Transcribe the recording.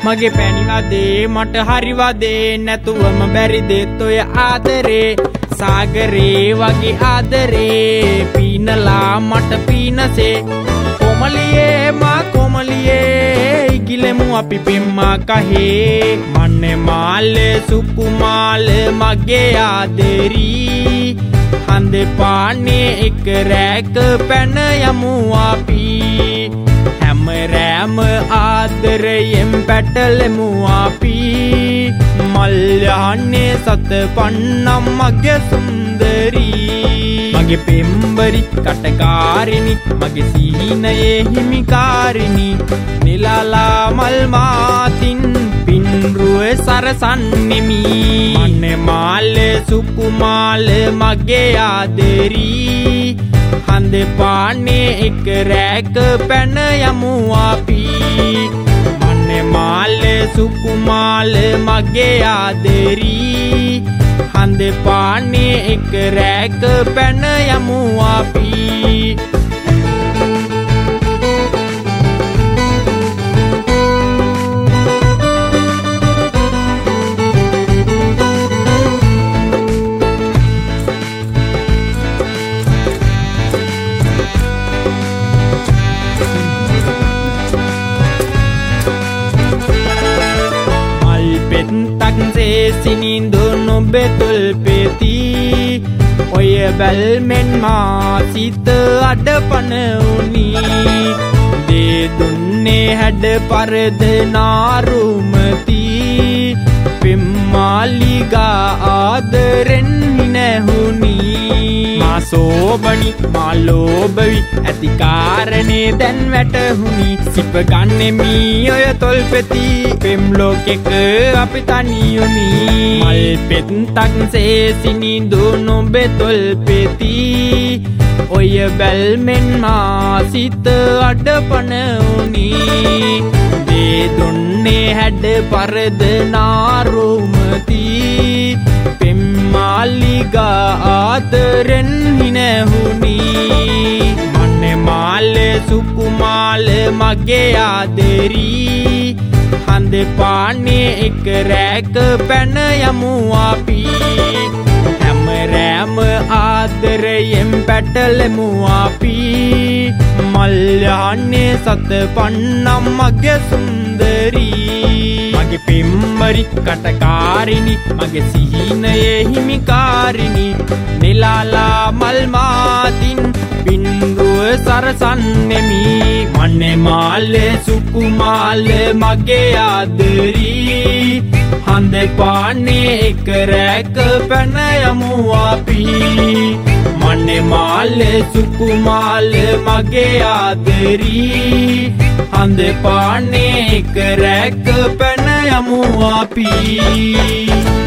මගේ පැණිවදේ මට හරිවදේ නැතුවම බැරිදෙත් ඔය ආදරේ සාගරේ වගේ ආදරේ පීනලා මට පීනසේ කොමලියේ මා කොමලියේ ඉගිලෙමු අපි පෙම්මා කහේ මන්නේ මාලේ සුකුමාල මගේ ආදරී හඳේ පානේ එක රැක පැන යමු අපි හැම රැම ආදරයෙන් පැටලෙමු අපි මල් යහනේ සත පන්නම් මගේ සුන්දරී මගේ පෙම්බරි කටකාරිනි මගේ සීනයේ හිමිකාරිනි නිලාලා මල් මාතින් පින්රුවේ සරසන්නෙමි මන්නේ මාලේ සුකුමාල මගේ ආදරී හඳේ පානේ එක රැක පැන යමු අපි මන්නේ මාලේ සුකුමාල මගේ ආදරී හඳේ පානේ එක රැක පැන යමු අපි සිනින්දු නොබේ තුල්පෙති ඔය බැල්මෙන් මා සිත අඩපන උනි දේ දුන්නේ හැඩ පරද නාරුමති පෙම්මාලිගා ආදරෙන් නැහුනි මා සෝබනි මා ලෝබවි ඇති කාරණේ දැන් වැටහුනි සිප ගන්නෙමි ඔය තොල්පෙති පෙම් ලෝකෙක අපි තනියුනි මල් පෙත්තක්සේ සිනිඳු නොබේ තොල්පෙති ඔය බැල්මෙන් මා සිත අඩපන උනි දේ දුන්නේ හැඩ පරද නාරුමති පෙම්මාලිගා ආදරෙන් නැහුනි මන්නේ මාලේ සුකුමාල මගේ ආදරී හඳේ පානේ එක රැක පැන යමු අපි හැම රැම ආදරයෙන් පැටලෙමු අපි මල් යහනේ සත පන්නම් මගේ සුන්දරී මගේ පෙම්බරි කටකාරිනි මගේ සිහිනයේ හිමිකාරිනි නිලාලා මල් මාතින් පින්රුව සරසන්නෙමි මන්නේ මාලේ සුකුමාල මගේ ආදරී හඳේ පානේ එක රැක පැන යමු අපි මන්නේ මාලේ සුකුමාල මගේ ආදරී හඳේ පානේ එක රැක පැන යමු අපි